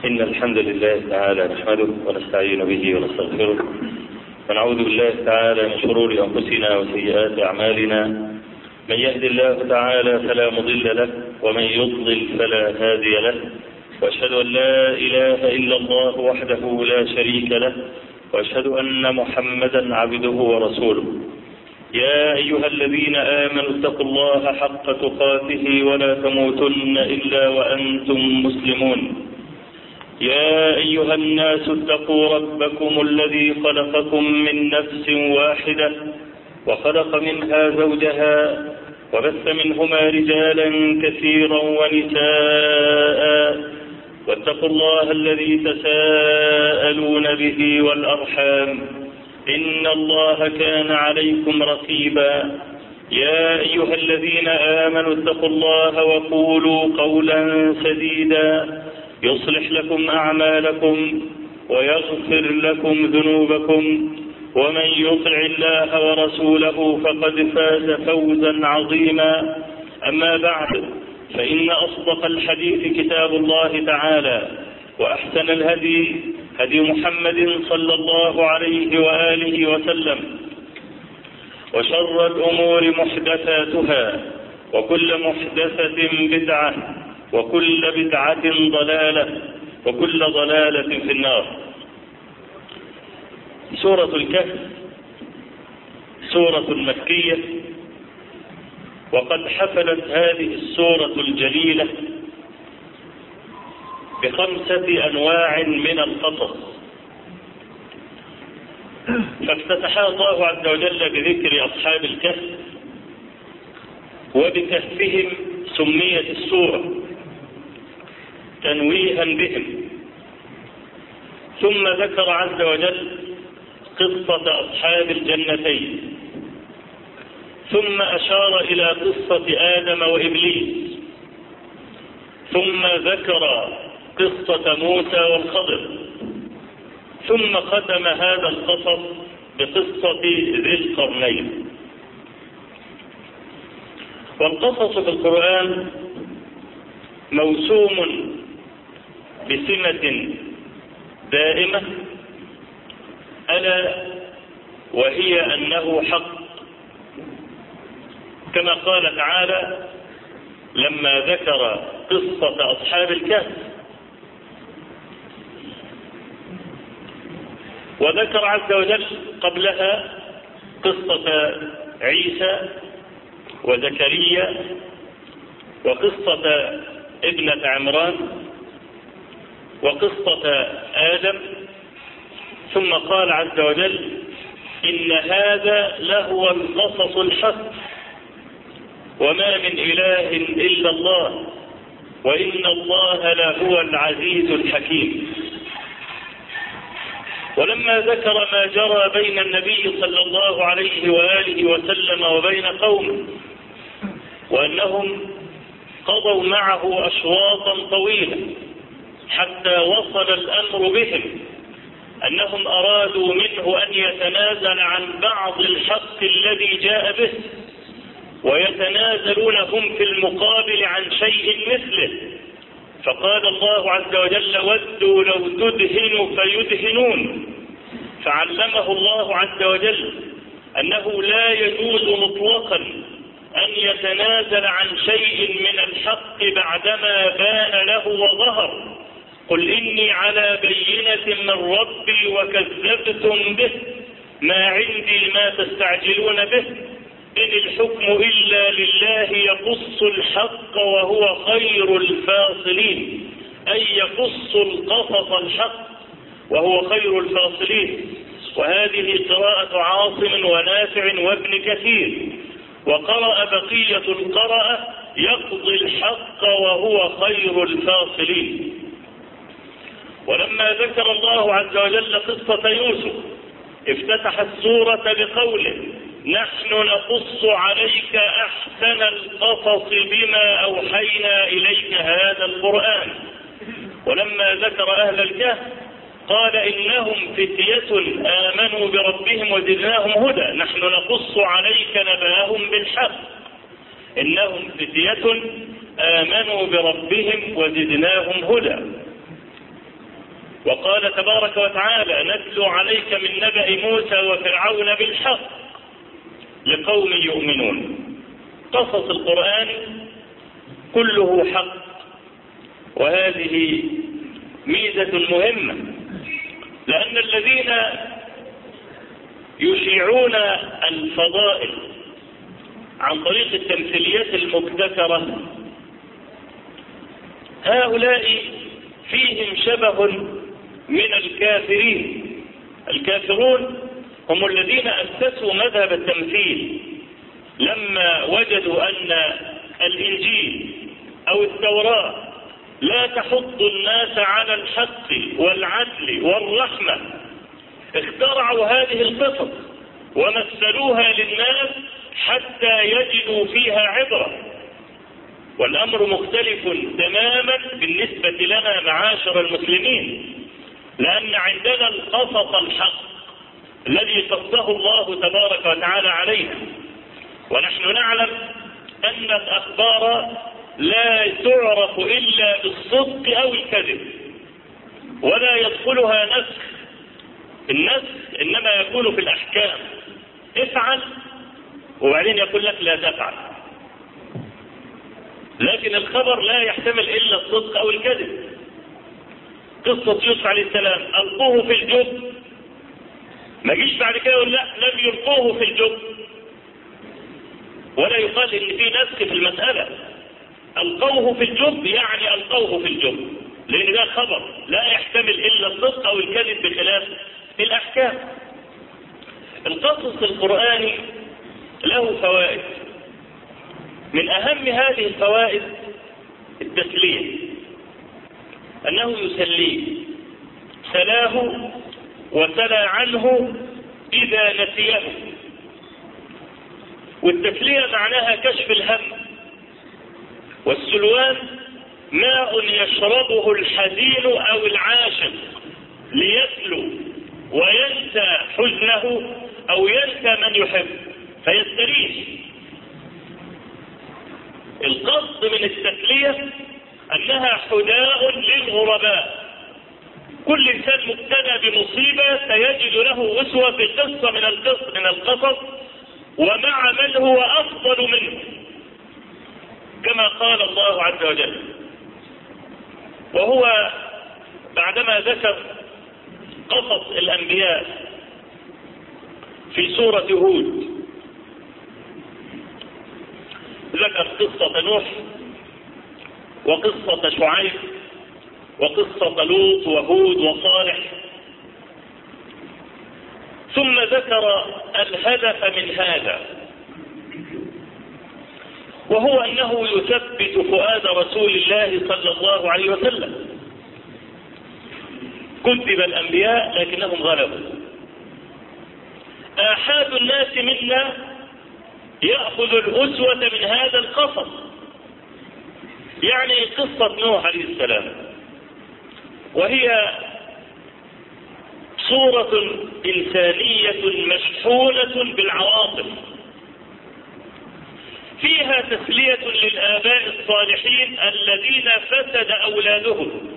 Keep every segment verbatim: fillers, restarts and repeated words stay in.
إن الحمد لله تعالى نحمده ونستعين به ونستغفره ونعوذ بالله تعالى من شرور أنفسنا وسيئات أعمالنا. من يهد الله تعالى فلا مضل له ومن يضلل فلا هادي له، وأشهد أن لا إله إلا الله وحده لا شريك له، وأشهد أن محمدا عبده ورسوله. يا أيها الذين آمنوا اتقوا الله حق تقاته ولا تموتن إلا وأنتم مسلمون. يا أيها الناس اتقوا ربكم الذي خلقكم من نفس واحدة وخلق منها زوجها وبث منهما رجالا كثيرا ونساء، واتقوا الله الذي تساءلون به والأرحام إن الله كان عليكم رقيبا. يا أيها الذين آمنوا اتقوا الله وقولوا قولا سديدا يصلح لكم أعمالكم ويغفر لكم ذنوبكم، ومن يطع الله ورسوله فقد فاز فوزا عظيما. أما بعد، فإن أصدق الحديث كتاب الله تعالى، وأحسن الهدي هدي محمد صلى الله عليه وآله وسلم، وشر الأمور محدثاتها، وكل محدثة بدعة، وكل بدعة ضلالة، وكل ضلالة في النار. سورة الكهف سورة مكية، وقد حفلت هذه السورة الجليلة بخمسة أنواع من القصص. فافتتحها الله عز وجل بذكر أصحاب الكهف، وبكهفهم سميت السورة تنويها بهم. ثم ذكر عز وجل قصة أصحاب الجنتين، ثم أشار إلى قصة آدم وإبليس، ثم ذكر قصة موسى والخضر، ثم ختم هذا القصص بقصة ذي القرنين. والقصص في القرآن موسوم بسمة دائمة، ألا وهي أنه حق، كما قال تعالى لما ذكر قصة أصحاب الكهف، وذكر عز وجل قبلها قصة عيسى وزكريا وقصة ابنة عمران وقصة آدم، ثم قال عز وجل إن هذا لهو القصص الحق وما من إله إلا الله وإن الله لهو العزيز الحكيم. ولما ذكر ما جرى بين النبي صلى الله عليه وآله وسلم وبين قومه، وأنهم قضوا معه أشواطا طويلة حتى وصل الأمر بهم أنهم أرادوا منه أن يتنازل عن بعض الحق الذي جاء به، ويتنازلون هم في المقابل عن شيء مثله. فقال الله عز وجل ودوا لو تدهن فيدهنون. فعلمه الله عز وجل أنه لا يجوز مطلقا أن يتنازل عن شيء من الحق بعدما بان له وظهر. قل إني على بينة من ربي وكذبتم به ما عندي ما تستعجلون به إن الحكم إلا لله يقص الحق وهو خير الفاصلين، أي يقص القصص الحق وهو خير الفاصلين. وهذه قراءة عاصم ونافع وابن كثير. وقرأ بقية القراءة يقضي الحق وهو خير الفاصلين. ولما ذكر الله عز وجل قصة يوسف افتتح السورة بقوله نحن نقص عليك أحسن القصص بما أوحينا إليك هذا القرآن. ولما ذكر أهل الكهف قال إنهم فتية آمنوا بربهم وزدناهم هدى. نحن نقص عليك نبأهم بالحق. إنهم فتية آمنوا بربهم وزدناهم هدى. وقال تبارك وتعالى نتلو عليك من نبأ موسى وفرعون بالحق لقوم يؤمنون. قصص القرآن كله حق، وهذه ميزة مهمة، لأن الذين يشيعون الفضائل عن طريق التمثيليات المبتكرة هؤلاء فيهم شبه من الكافرين. الكافرون هم الذين أسسوا مذهب التمثيل لما وجدوا أن الإنجيل أو التوراة لا تحض الناس على الحق والعدل والرحمة، اخترعوا هذه القصص ومثلوها للناس حتى يجدوا فيها عبرة. والأمر مختلف تماما بالنسبة لنا معاشر المسلمين، لأن عندنا القصص الحق الذي قصه الله تبارك وتعالى علينا، ونحن نعلم أن الأخبار لا تعرف إلا بالصدق أو الكذب، ولا يدخلها نسخ. النسخ إنما يكون في الأحكام، افعل وبعدين يقول لك لا تفعل، لكن الخبر لا يحتمل إلا الصدق أو الكذب. قصة يوسف عليه السلام ألقوه في الجب، ما جيش بعد كده يقول لا لم يلقوه في الجب، ولا يقال إن في نسخ في المسألة. ألقوه في الجب يعني ألقوه في الجب، لأن ده خبر لا يحتمل إلا الصدق أو الكذب بخلاف الأحكام. القصص القرآني له فوائد، من أهم هذه الفوائد التسلية، أنه يسليه، سلاه وسلى عنه إذا نسيه. والتسلية معناها كشف الهم، والسلوان ماء يشربه الحزين أو العاشق ليسلو وينسى حزنه أو ينسى من يحب فيستريح. القصد من التسلية أنها حداء للغرباء. كل إنسان مبتلى بمصيبة سيجد له أسوة في قصة من القصص من القصص ومع من هو أفضل منه، كما قال الله عز وجل. وهو بعدما ذكر قصص الأنبياء في سورة هود ذكر قصة نوح وقصة شعيب وقصة لوط وهود وصالح، ثم ذكر الهدف من هذا، وهو أنه يثبت فؤاد رسول الله صلى الله عليه وسلم. كذب الأنبياء لكنهم غلبوا. آحاد الناس منا يأخذ الأسوة من هذا القصص، يعني قصة نوح عليه السلام، وهي صورة إنسانية مشحونة بالعواطف، فيها تسلية للآباء الصالحين الذين فسد أولادهم.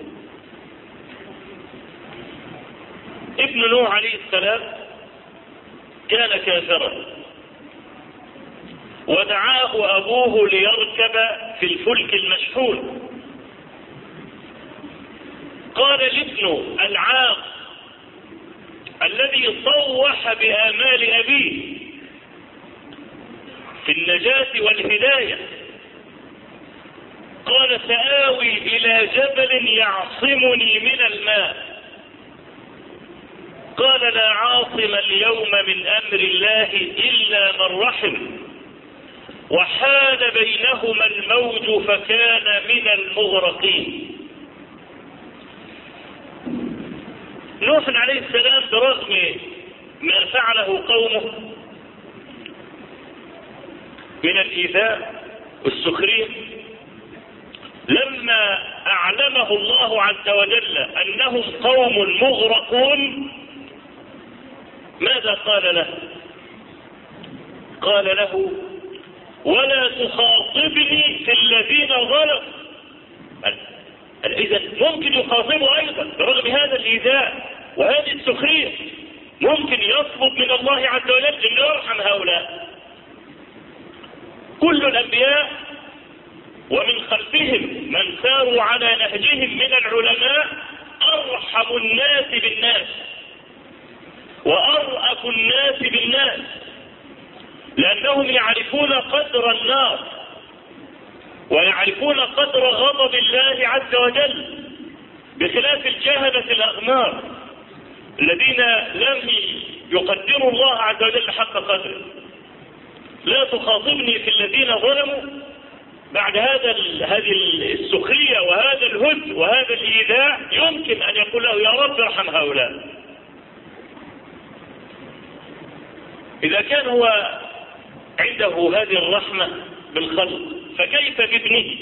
ابن نوح عليه السلام كان كافرا، ودعاه أبوه ليركب في الفلك المشحون. قال لابنه العاق الذي صوح بآمال أبيه في النجاة والهداية، قال سآوي إلى جبل يعصمني من الماء. قال لا عاصم اليوم من أمر الله إلا من رحم، وحال بينهما الموج فكان من المغرقين. نوح عليه السلام برغم ما فعله قومه من الإيذاء والسخرية، لما أعلمه الله عز وجل أنهم قوم مغرقون ماذا قال له؟ قال له ولا تخاطبني في الذين ظلموا. إذا ممكن يخاطبوا أيضا برغم هذا الإيذاء وهذه السخرية ممكن يطلب من الله عز وجل أن يرحم هؤلاء. كل الأنبياء ومن خلفهم من ساروا على نهجهم من العلماء أرحم الناس بالناس وأرأف الناس بالناس، لأنهم يعرفون قدر النار ويعرفون قدر غضب الله عز وجل، بخلاف الجهلة الأغمار الذين لم يقدروا الله عز وجل حق قدره. لا تخاطبني في الذين ظلموا بعد هذا هذه السخرية وهذا الهد وهذا الإيذاء يمكن أن يقول له يا رب ارحم هؤلاء. إذا كان هو عنده هذه الرحمة بالخلق فكيف بابنه؟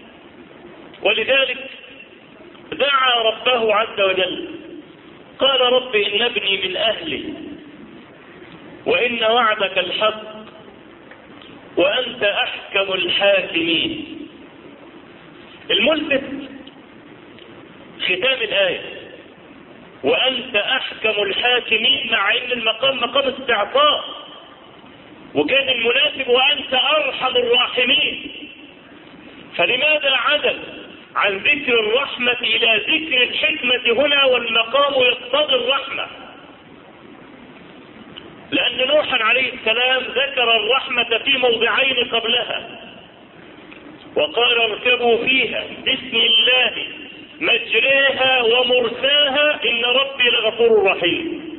ولذلك دعا ربه عز وجل قال رب إن ابني من أهلي وإن وعدك الحق وأنت أحكم الحاكمين. الملفت ختام الآية وأنت أحكم الحاكمين، مع أن المقام مقام استعطاء، وكان المناسب وأنت أرحم الراحمين. فلماذا عدل عن ذكر الرحمة إلى ذكر الحكمة هنا والمقام يقتضي الرحمة؟ لأن نوحا عليه السلام ذكر الرحمة في موضعين قبلها وقال اركبوا فيها بسم الله مجريها ومرساها إن ربي لغفور رحيم.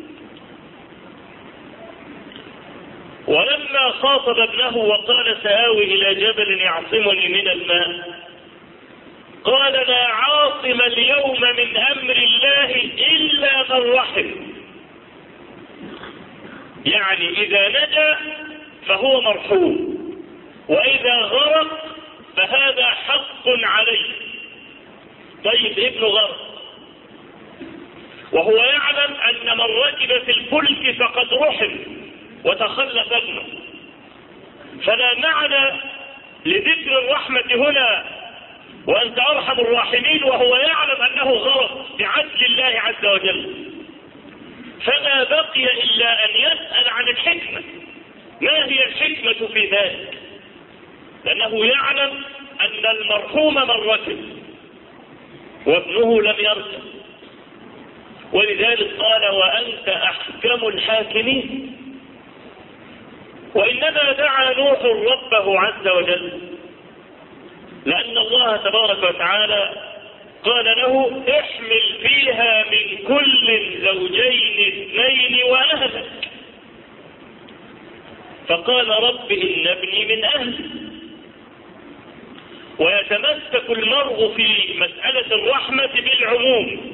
ولما خاطب ابنه وقال سآوي إلى جبل يعصمني من الماء قال لا عاصم اليوم من أمر الله إلا من رحم. يعني إذا نجا فهو مرحوم، وإذا غرق فهذا حق عليه. طيب ابنه غرق وهو يعلم أن من ركب في الفلك فقد رحم وتخلف ابنه، فلا معنى لذكر الرحمة هنا وأنت أرحم الراحمين وهو يعلم أنه غرق بعدل الله عز وجل. فما بقي إلا أن يسأل عن الحكمة، ما هي الحكمة في ذلك؟ لأنه يعلم أن المرحوم من ركب وابنه لم يركب، ولذلك قال وأنت أحكم الحاكمين. وإنما دعا نوح ربه عز وجل لأن الله تبارك وتعالى قال له احمل فيها من كل زوجين اثنين وأهلك، فقال رب إن ابني من أهلي. ويتمسك المرء في مسألة الرحمة بالعموم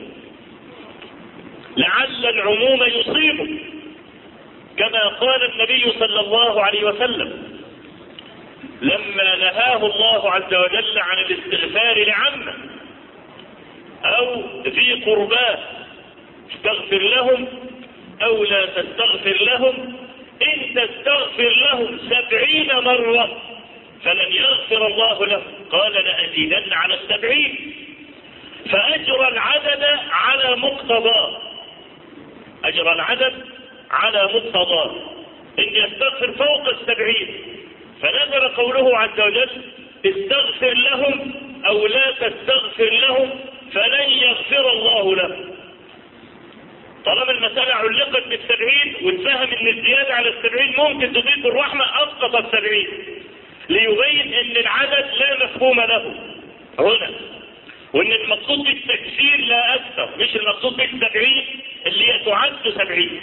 لعل العموم يصيبه، كما قال النبي صلى الله عليه وسلم لما نهاه الله عز وجل عن الاستغفار لعمه أو ذي قرباه استغفر لهم أو لا تستغفر لهم إن تستغفر لهم سبعين مرة فلن يغفر الله لهم قال لأزيدن على السبعين. فأجرى العدد على مقتضاه، أجرى العدد على مقتضاه إن يستغفر فوق السبعين، فنزل قوله عز وجل استغفر لهم أو لا تستغفر لهم فلن يغفر الله لهم. طالما المسألة علقت بالسبعين واتفهم ان الزيادة على السبعين ممكن تضيف الرحمة أسقط السبعين ليبين ان العدد لا مفهوم له هنا، وان المقصود بالتكسير لا أكثر، مش المقصود بالسبعين اللي هي تعد سبعين.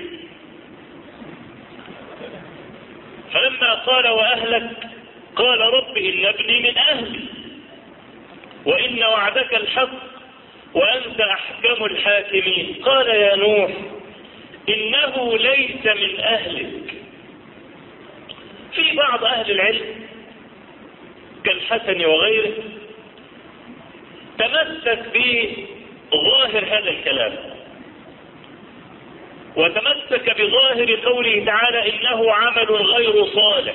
فلما قال وأهلك قال رب إن ابني من أهلي وإن وعدك الحق وأنت أحكم الحاكمين. قال يا نوح إنه ليس من أهلك. في بعض أهل العلم كالحسن وغيره تمسك بظاهر هذا الكلام وتمسك بظاهر قوله تعالى إنه عمل غير صالح،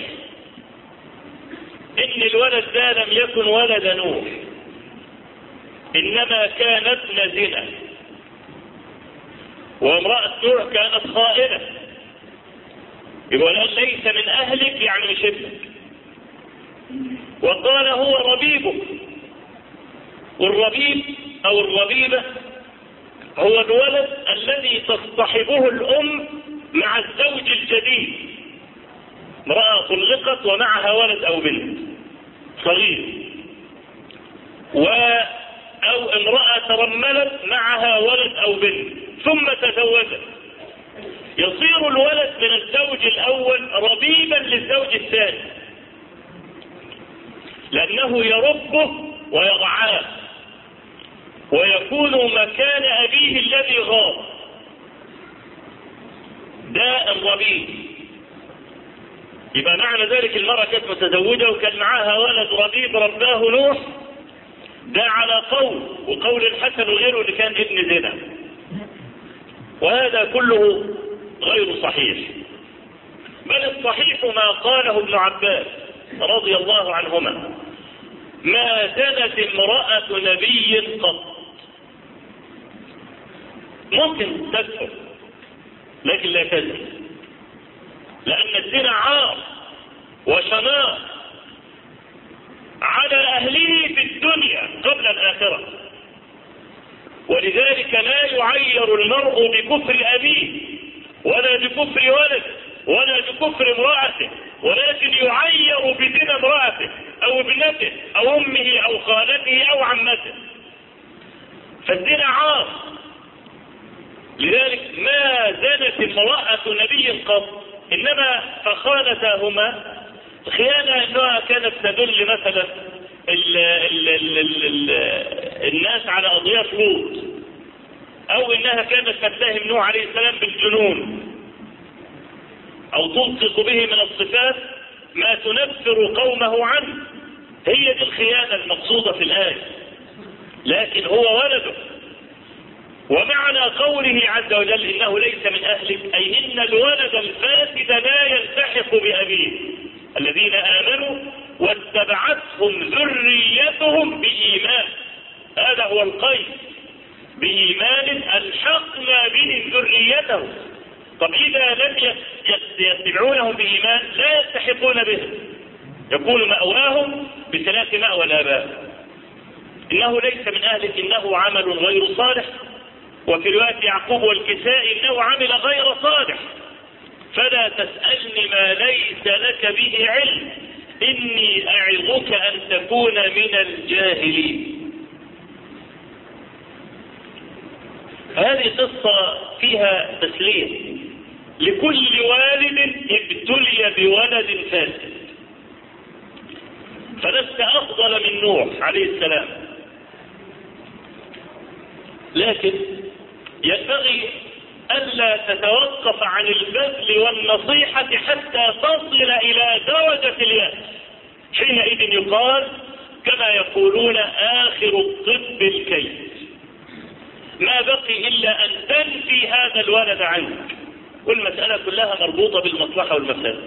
إن الولد ده لم يكن ولد نوح إنما كان ابن زنا. وامرأة نوح كانت خائنة، يقول ليس من أهلك يعني مش ابنك. وقال هو ربيبك، والربيب أو الربيبة هو الولد الذي تصطحبه الأم مع الزوج الجديد، امرأة طلقت ومعها ولد أو بنت صغير، و أو امرأة ترملت معها ولد أو بنت ثم تزوجت، يصير الولد من الزوج الأول ربيبا للزوج الثاني، لأنه يربه ويرعاه ويكون مكان أبيه الذي غاب. ده الربيب. يبقى معنى ذلك المرأة كانت متزوجة وكان معاها ولد ربيب رباه نوح، ده على قول، وقول الحسن وغيره اللي كان ابن زنا، وهذا كله غير صحيح. بل الصحيح ما قاله ابن عباس رضي الله عنهما: ما زنت امرأة نبي قط. ممكن تكفر لكن لا تزني، لأن الزنا عار وشنار على أهله في الدنيا قبل الآخرة، ولذلك لا يعير المرء بكفر أبيه ولا بكفر ولده ولا بكفر امرأته، ولكن يعير بزنا امرأته أو ابنته أو أمه أو خالته أو عمته، فالزنا عار. لذلك ما زنت امرأة نبي قط، إنما فخانتاهما خيانة أنها كانت تدل مثلا ال ال ال ال ال الناس على أضياف لوط، أو إنها كانت تتهم نوح عليه السلام بالجنون، أو تلصق به من الصفات ما تنفر قومه عنه. هي دي الخيانة المقصودة في الآية، لكن هو ولده. ومعنى قوله عز وجل إنه ليس من أهلك، أي إن الولد الفاسد لا يلتحق بأبيه. الذين آمنوا واتبعتهم ذريتهم بإيمان، هذا هو القيد، بإيمان ألحقنا بهم ذريتهم. طب إذا لم يتبعونهم بإيمان لا يلتحقون بهم، يكون مأواهم بثلاث مأوى الآباء. إنه ليس من أهلك إنه عمل غير صالح، وفي رواية يعقوب والكسائي إنه عمل غير صالح، فلا تسألني ما ليس لك به علم إني أعظك أن تكون من الجاهلين. هذه قصة فيها تسليم لكل والد ابتلي بولد فاسد، فلست أفضل من نوح عليه السلام، لكن ينبغي ألا تتوقف عن البذل والنصيحة حتى تصل إلى درجة اليأس، حينئذ يقال كما يقولون آخر الطب الكيد، ما بقي إلا أن تنفي هذا الولد عنك، والمسألة كلها مربوطة بالمصلحة والمفسدة.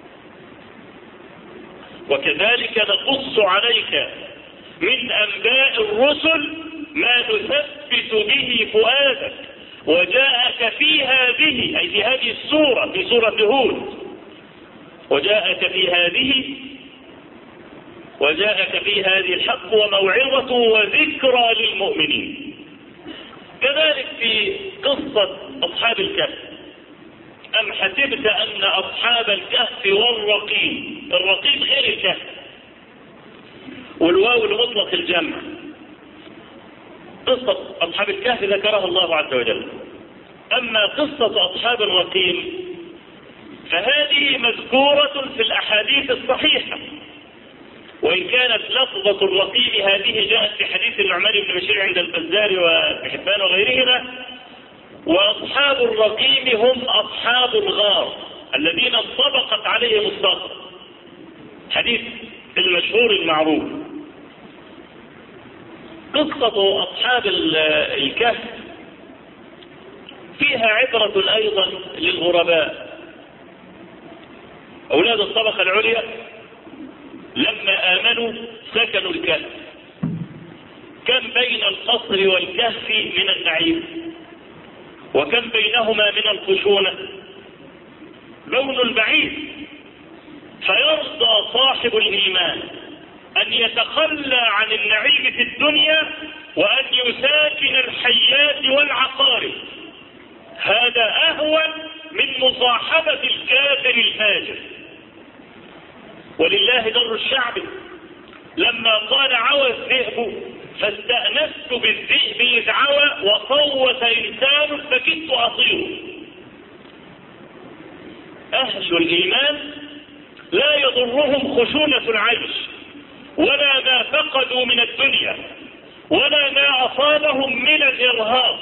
وكذلك نقص عليك من أنباء الرسل ما نثبت به فؤادك، وجاءك في هذه أي في هذه السورة، في سورة هود، وجاءك في هذه وجاءك في هذه الحق وموعظة وذكرى للمؤمنين. كذلك في قصة أصحاب الكهف: أم حسبت أن أصحاب الكهف والرقيم، الرقيم غير الكهف، والواو لمطلق الجمع. قصة أصحاب الكهف ذكرها الله عز وجل، أما قصة أصحاب الرقيم فهذه مذكورة في الأحاديث الصحيحة، وإن كانت لفظة الرقيم هذه جاءت في حديث النعمان بن بشير عند البزار وابن حبان وغيرهما. وأصحاب الرقيم هم أصحاب الغار الذين انطبقت عليهم الصخرة، حديث المشهور المعروف. قصة أصحاب الكهف فيها عبرة أيضا للغرباء. أولاد الطبقة العليا لما آمنوا سكنوا الكهف، كم بين القصر والكهف من النعيم، وكم بينهما من الخشونة، لون بعيد. فيرضى صاحب الإيمان أن يتخلى عن النعيم في الدنيا وأن يساكن الحيات والعقارب، هذا أهون من مصاحبة الكافر الفاجر. ولله در الشعب لما قال عوى الذئب فاستأنست بالذئب إذ عوى وصوت إنسان فكدت أطيره. أهل الإيمان لا يضرهم خشونة العيش ولا ما فقدوا من الدنيا ولا ما أصابهم من الإرهاق،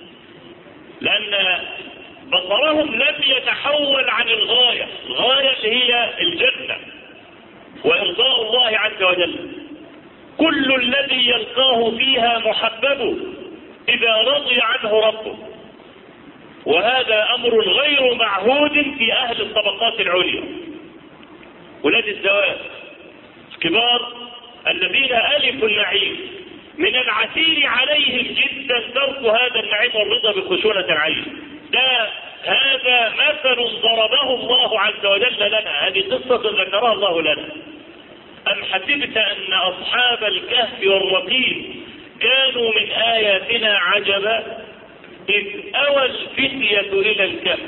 لأن بصرهم لم يتحول عن الغاية، الغاية اللي هي الجنة وإرضاء الله عز وجل. كل الذي يلقاه فيها محببه إذا رضي عنه ربه، وهذا أمر غير معهود في أهل الطبقات العليا. ولاد الزواج كبار الذين ألفوا النعيم من العسير عليهم جدا ترك هذا النعيم والرضا بخشونة العين. ده هذا مثل ضربه الله عز وجل لنا، هذه قصة ذكرها الله لنا. أم حسبت أن أصحاب الكهف والرقيم كانوا من آياتنا عجبا إذ أوى الفتية إلى الكهف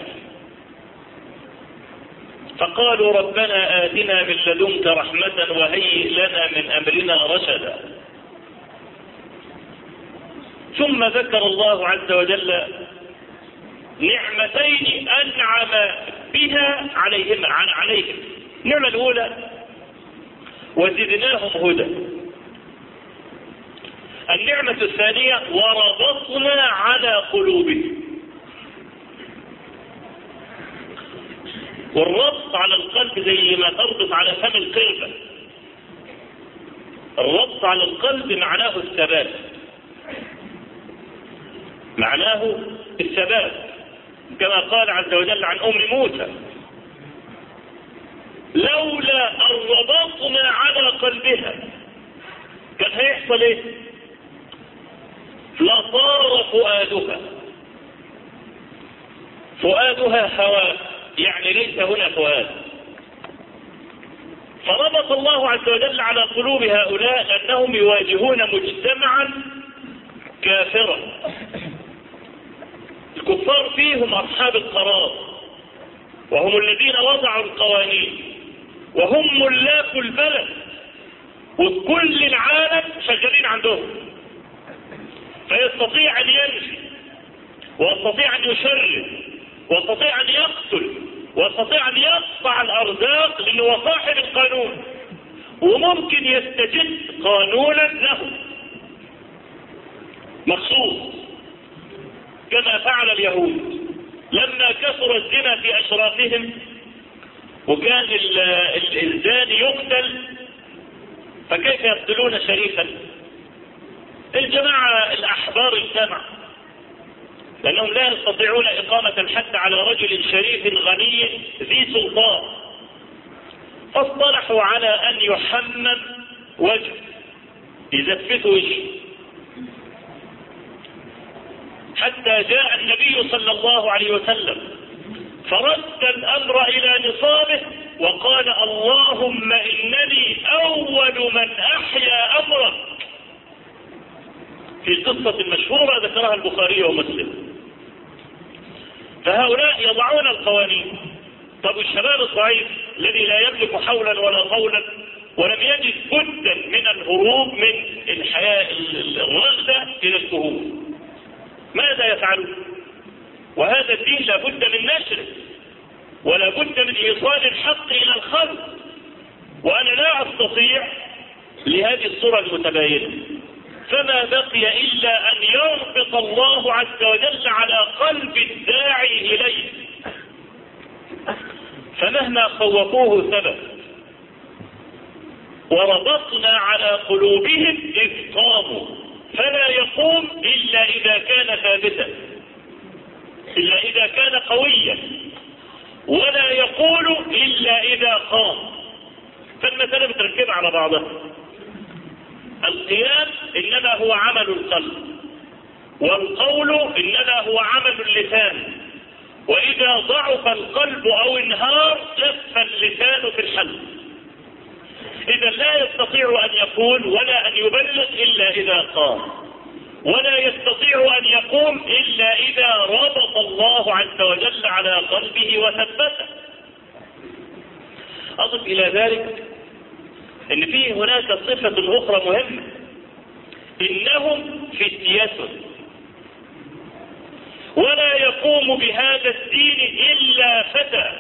فقالوا ربنا آتنا من لدنك رحمة وهيئ لنا من أمرنا رشدا. ثم ذكر الله عز وجل نعمتين أنعم بها عليهم عليهم. النعمة الأولى وزدناهم هدى. النعمة الثانية وربطنا على قلوبهم. والربط على القلب زي ما تربط على فم القربة. الربط على القلب معناه الثبات، معناه الثبات كما قال عز وجل عن أم موسى لولا أن ربطنا على قلبها كان هيحصل ايه؟ لطار فؤادها. فؤادها هواء، يعني ليس هنا فؤاد. فربط الله عز وجل على قلوب هؤلاء لأنهم يواجهون مجتمعا كافرا. الكفار فيهم أصحاب القرار وهم الذين وضعوا القوانين وهم ملاك البلد وكل العالم شغالين عندهم، فيستطيع أن ينفي ويستطيع أن يشرد ويستطيع أن يقتل ويستطيع أن يقطع الأرزاق لأنه هو صاحب القانون، وممكن يستجد قانونا له مخصوص كما فعل اليهود لما كثر الزنا في أشرافهم وكان الزاني يقتل، فكيف يقتلون شريفا؟ الجماعة الأحبار اجتمعوا لأنهم لا يستطيعون إقامة الحد على رجل شريف غني ذي سلطان، فاصطلحوا على أن يحمم وجه يزفته وجه، حتى جاء النبي صلى الله عليه وسلم فرد الأمر إلى نصابه وقال اللهم إنني أول من أحيا أمرك، في القصة المشهورة ذكرها البخاري ومسلم. فهؤلاء يضعون القوانين. طب الشباب الضعيف الذي لا يملك حولا ولا قولا ولم يجد بدا من الهروب من الحياة الرغدة إلى الكهوف، ماذا يفعلون؟ وهذا الدين لابد من نشره ولا بد من إيصال الحق إلى الخلق، وأنا لا أستطيع لهذه الصورة المتباينة، فما بقي إلا أن يربط الله عز وجل على قلب الداعي إليه، فمهما خوفوه ثبت. وربطنا على قلوبهم إذ قاموا، فلا يقوم إلا إذا كان ثابتا، إلا إذا كان قويا، ولا يقول إلا إذا قام. فالمسألة متركبة على بعضها. القيام إنما هو عمل القلب، والقول إنما هو عمل اللسان، وإذا ضعف القلب أو انهار جف اللسان في الحلق. إذا لا يستطيع أن يقول ولا أن يبلغ إلا إذا قام، ولا يستطيع أن يقوم إلا إذا ربط الله عز وجل على قلبه وثبته. أضف إلى ذلك أن فيه هناك صفة أخرى مهمة، إنهم فتية ولا يقوم بهذا الدين إلا فتى.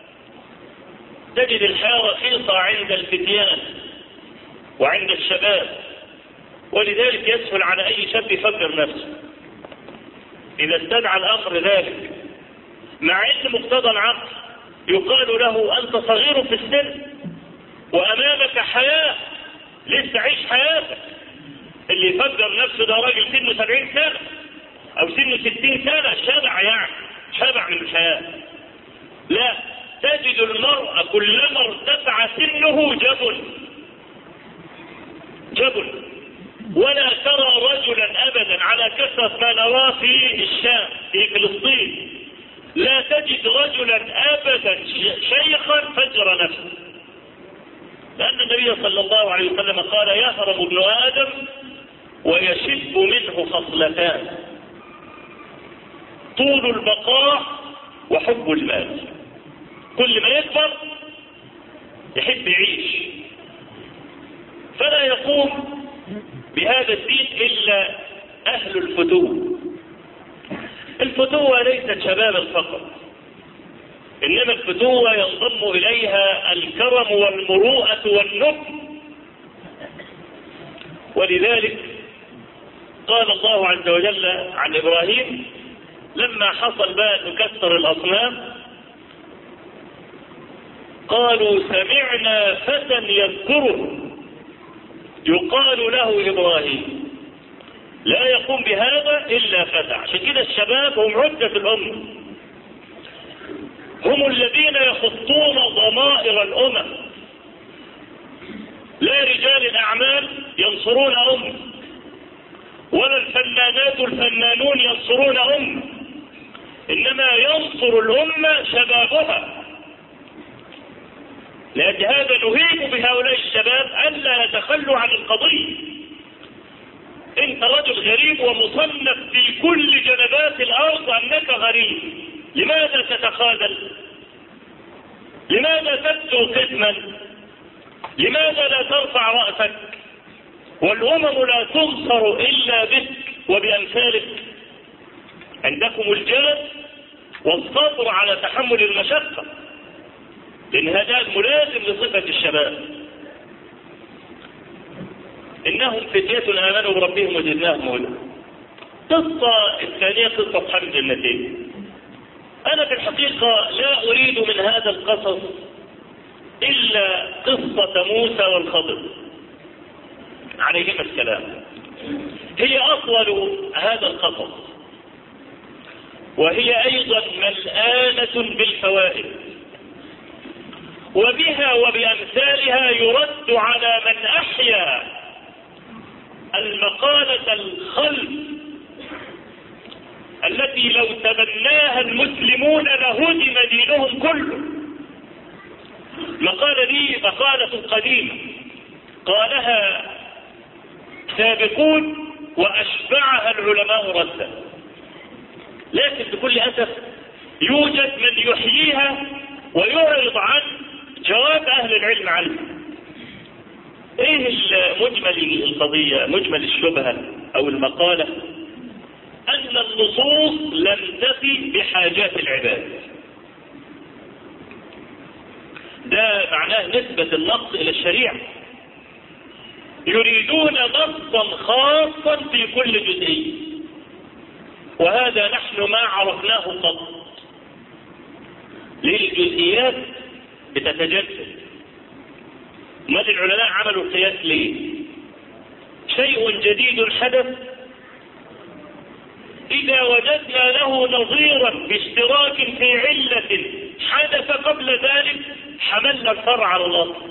تجد الحياة رخيصة عند الفتيان وعند الشباب، ولذلك يسهل على أي شاب يفكر نفسه إذا استدعى الأمر ذلك، مع أن مقتضى العقل يقال له أنت صغير في السن وأمامك حياة، لسه عيش حياتك. اللي يفكر نفسه ده راجل سنه سبعين سنة أو سنه ستين سنة، شبع يعني شبع من الحياة. لا، تجد المرأة كلما ارتفع سنه جبل جبل، ولا ترى رجلا أبدا على كثرة ما نراه في الشام في فلسطين، لا تجد رجلا أبدا شيخا فجر نفسه، لأن النبي صلى الله عليه وسلم قال يهرم ابن آدم ويشب منه خصلتان، طول البقاء وحب المال. كل ما يكبر يحب يعيش، فلا يقوم بهذا الدين إلا أهل الفتوة. الفتوة ليست شبابا فقط، إنما الفتوة ينضم إليها الكرم والمروءة والنبل. ولذلك قال الله عز وجل عن إبراهيم لما حصل بقى أن كسر الأصنام، قالوا سمعنا فتى يذكره يقال له إبراهيم. لا يقوم بهذا إلا فتى. عشان كده الشباب هم عدة الأمة، هم الذين يخطون ضمائر الأمم. لا رجال الأعمال ينصرون أمة، ولا الفنانات الفنانون ينصرون أمة، إنما ينصر الأمة شبابها. لأن هذا نهيب بهؤلاء الشباب ألا يتخلوا عن القضية. أنت رجل غريب ومصنف في كل جنبات الأرض أنك غريب، لماذا تتخاذل؟ لماذا تبدو قسما؟ لماذا لا ترفع رأسك؟ والأمم لا تنصر إلا بك وبأمثالك. عندكم الجلد والصبر على تحمل المشقة، لأن هذا ملازم لصفة الشباب. إنهم فتية آمنوا بربهم وزدناهم هدى. قصة الثانية قصة أصحاب الجنتين. أنا في الحقيقة لا أريد من هذا القصص إلا قصة موسى والخضر عليهما السلام. هي أطول هذا القصص، وهي أيضا ملآنة بالفوائد، وبها وبأمثالها يرد على من أحيا المقالة الخلف التي لو تبناها المسلمون لهدم دينهم كله. المقالة دي مقالة قديمة قالها سابقون وأشبعها العلماء ردا، لكن بكل أسف يوجد من يحييها ويعرض عن جواب أهل العلم عنه. ايه مجمل القضية، مجمل الشبهة او المقالة؟ ان النصوص لم تفي بحاجات العباد. ده معناه نسبة النص الى الشريعة، يريدون نصا خاصا في كل جزئية، وهذا نحن ما عرفناه قط. للجزئيات بتتجدد. ماذا العلماء عملوا القياس ليه؟ شيء جديد حدث إذا وجدنا له نظيرا باشتراك في علة حدث قبل ذلك حملنا الفرع على الأصل.